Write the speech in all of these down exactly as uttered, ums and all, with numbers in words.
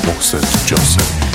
محسن جاسمی.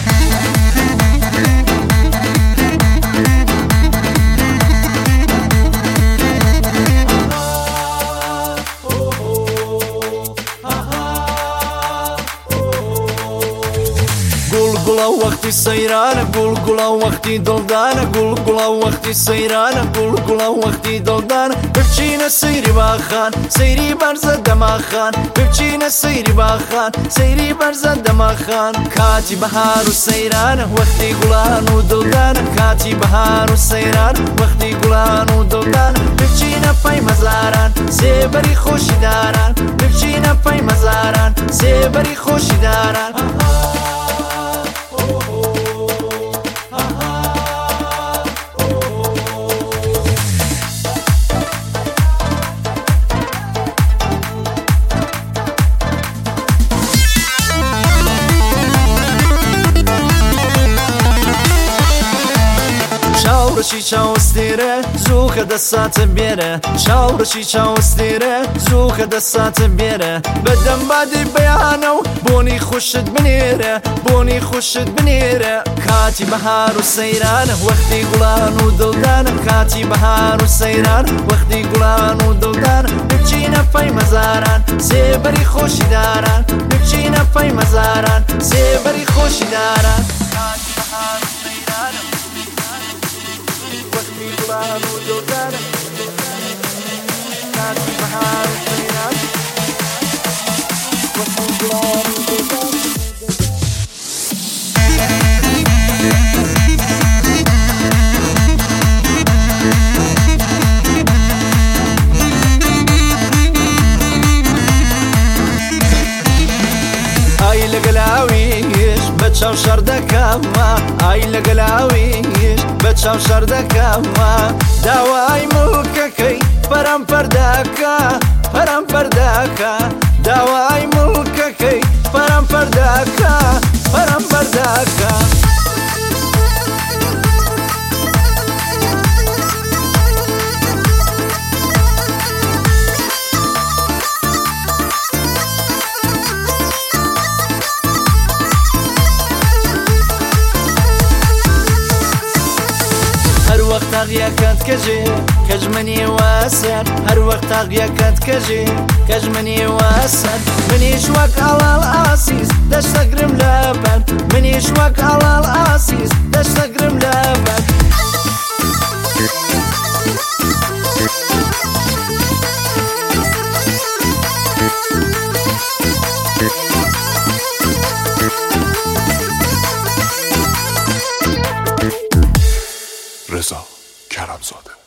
گوڵگوڵە وەختی سەیرانە گوڵگوڵە وەختی دڵدانە گوڵگوڵە وەختی سەیرانە گوڵگوڵە وەختی دڵدانە بچینە سەیری باخان سەیری بەرزە دەماخان بچینە سەیری باخان سەیری بەرزە دەماخان کاتی بەهار و سەیرانە وەختی گوڵان و دڵدانە کاتی بەهار و سەیران وەختی گوڵان و دڵدانە بچینە پەی مەزاران سێبەری خۆشی داران بچینە پەی مەزاران سێبەری خۆشی داران. چاوڕشی چاوەستێرە زووکە دەساتە بێرە چاوڕشی چاوەستێرە زووکە دەساتە بێرە بەدەم بادی بەیانە و بۆنی خوشت بنێرە بۆنی خوشت بنێرە کاتی بەهار و سەیرانە وەختی گوڵان و دڵدانە کاتی بەهار و سەیران وەختی گوڵان و دڵدانە بچینە پەی مەزاران سێبەری خۆشی داران بچینە پەی مەزاران سێبەری خۆشی داران. کاتی بەهار و سەیرانە وەختی گوڵان و دڵدانە کاتی بەهار و سەیران وەختی گوڵان و دڵدانە. ئای لەگەلاویش بە چاو شەڕ دەکەمە ئای لەگەلاویش بە چاو شەڕ دەکەمە داوای مڵکەکەی پەرەمپەر دەکە پەرەمپەر دەکە داوای مڵکەکەی پەرەمپەر دەکە پەرەمپەر دەکە. هەر وەخت تاغیەکەت کەژێ کەژمەنی واسەر هەر وەخت تاغیەکەت کەژێ کەژمەنی واسەر منیش وەک هەڵاڵ ئاسیس دەشتەگرم لەبەر منیش وەک هەڵاڵ ئاسیس دەشتەگرم لەبەر. رضا کرمزاده.